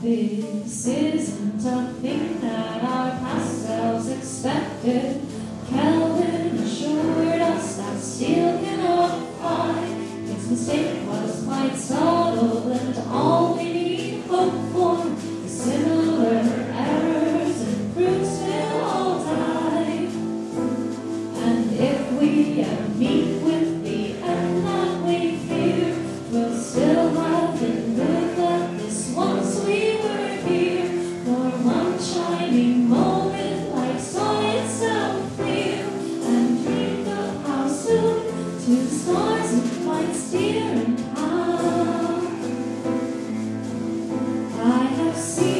This isn't a thing that our past selves expected. Kelvin assured us that steel cannot fly. Its mistake was quite subtle, and all we need hope for is similar errors, and fruits will all die. And if we ever meet with the end that we fear, we'll still have been good that this once we were here. For one shining moment, life saw itself clear, and dreamed of how soon to the stars it might steer, and how I have seen